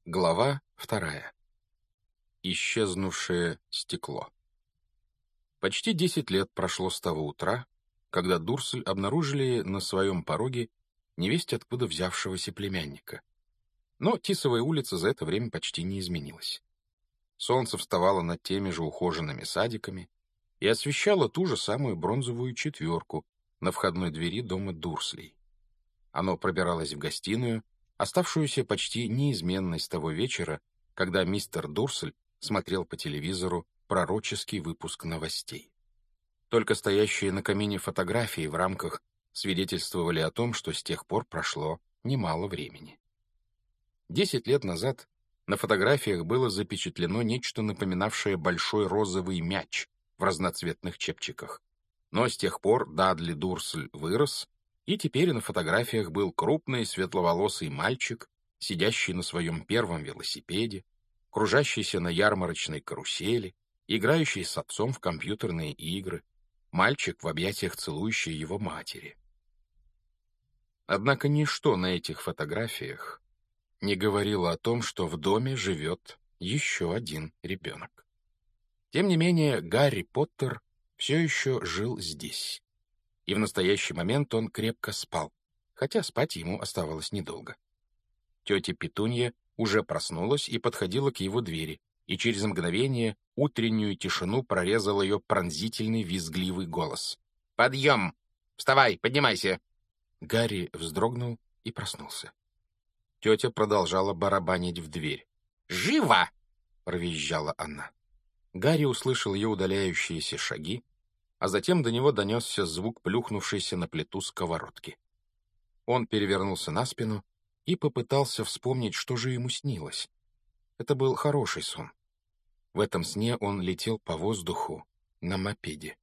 Глава 2. Исчезнувшее стекло. Почти 10 лет прошло с того утра, когда Дурсль обнаружили на своем пороге невесть откуда взявшегося племянника. Но Тисовая улица за это время почти не изменилась. Солнце вставало над теми же ухоженными садиками и освещало ту же самую бронзовую четверку на входной двери дома Дурслей. Оно пробиралось в гостиную, оставшуюся почти неизменной с того вечера, когда мистер Дурсль смотрел по телевизору пророческий выпуск новостей. Только стоящие на камине фотографии в рамках свидетельствовали о том, что с тех пор прошло немало времени. 10 лет назад на фотографиях было запечатлено нечто напоминавшее большой розовый мяч в разноцветных чепчиках. Но с тех пор Дадли Дурсль вырос, и теперь на фотографиях был крупный светловолосый мальчик, сидящий на своем первом велосипеде, кружащийся на ярмарочной карусели, играющий с отцом в компьютерные игры, мальчик в объятиях целующей его матери. Однако ничто на этих фотографиях не говорило о том, что в доме живет еще один ребенок. Тем не менее, Гарри Поттер все еще жил здесь. И в настоящий момент он крепко спал, хотя спать ему оставалось недолго. Тетя Петунья уже проснулась и подходила к его двери, и через мгновение утреннюю тишину прорезал ее пронзительный визгливый голос. «Подъем! Вставай, поднимайся!» Гарри вздрогнул и проснулся. Тетя продолжала барабанить в дверь. «Живо!» — провизжала она. Гарри услышал ее удаляющиеся шаги, а затем до него донесся звук плюхнувшейся на плиту сковородки. Он перевернулся на спину и попытался вспомнить, что же ему снилось. Это был хороший сон. В этом сне он летел по воздуху на мопеде.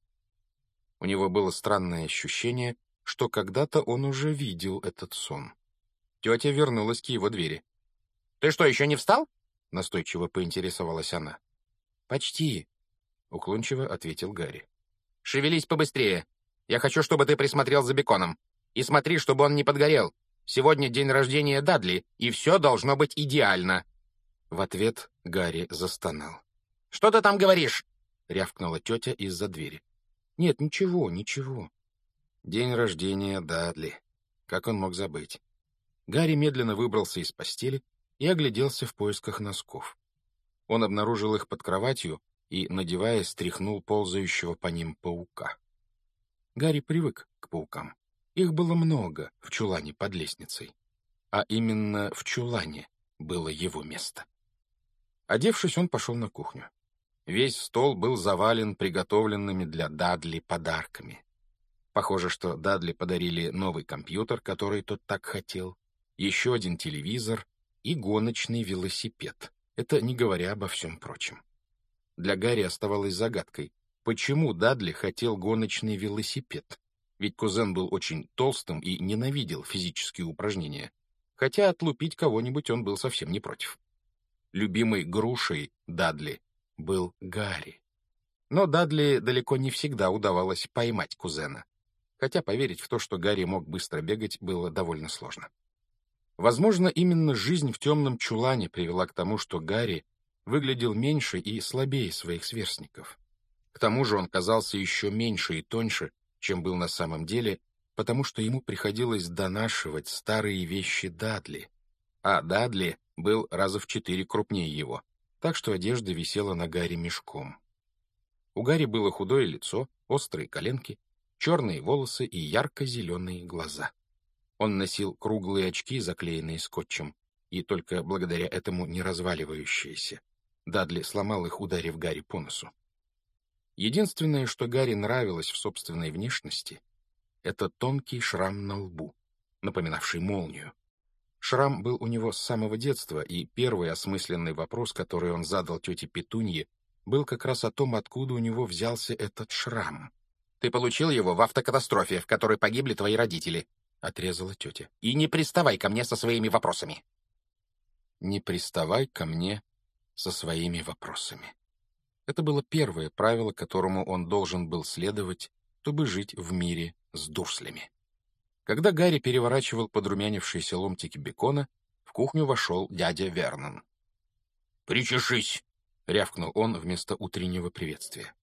У него было странное ощущение, что когда-то он уже видел этот сон. Тетя вернулась к его двери. «Ты что, еще не встал?» — настойчиво поинтересовалась она. «Почти», — уклончиво ответил Гарри. «Шевелись побыстрее. Я хочу, чтобы ты присмотрел за беконом. И смотри, чтобы он не подгорел. Сегодня день рождения Дадли, и все должно быть идеально». В ответ Гарри застонал. «Что ты там говоришь?» — рявкнула тетя из-за двери. «Нет, ничего, ничего». День рождения Дадли. Как он мог забыть? Гарри медленно выбрался из постели и огляделся в поисках носков. Он обнаружил их под кроватью и, надевая, стряхнул ползающего по ним паука. Гарри привык к паукам. Их было много в чулане под лестницей. А именно в чулане было его место. Одевшись, он пошел на кухню. Весь стол был завален приготовленными для Дадли подарками. Похоже, что Дадли подарили новый компьютер, который тот так хотел, еще один телевизор и гоночный велосипед. Это не говоря обо всем прочем. Для Гарри оставалось загадкой, почему Дадли хотел гоночный велосипед, ведь кузен был очень толстым и ненавидел физические упражнения, хотя отлупить кого-нибудь он был совсем не против. Любимой грушей Дадли был Гарри. Но Дадли далеко не всегда удавалось поймать кузена, хотя поверить в то, что Гарри мог быстро бегать, было довольно сложно. Возможно, именно жизнь в темном чулане привела к тому, что Гарри выглядел меньше и слабее своих сверстников. К тому же он казался еще меньше и тоньше, чем был на самом деле, потому что ему приходилось донашивать старые вещи Дадли, а Дадли был раза в 4 крупнее его, так что одежда висела на Гарри мешком. У Гарри было худое лицо, острые коленки, черные волосы и ярко-зеленые глаза. Он носил круглые очки, заклеенные скотчем, и только благодаря этому не разваливающиеся. Дадли сломал их, ударив Гарри по носу. Единственное, что Гарри нравилось в собственной внешности, это тонкий шрам на лбу, напоминавший молнию. Шрам был у него с самого детства, и первый осмысленный вопрос, который он задал тете Петунье, был как раз о том, откуда у него взялся этот шрам. «Ты получил его в автокатастрофе, в которой погибли твои родители», — отрезала тетя. «И не приставай ко мне со своими вопросами». «Не приставай ко мне со своими вопросами». Это было первое правило, которому он должен был следовать, чтобы жить в мире с Дурслями. Когда Гарри переворачивал подрумянившиеся ломтики бекона, в кухню вошел дядя Вернон. «Причешись!» — рявкнул он вместо утреннего приветствия.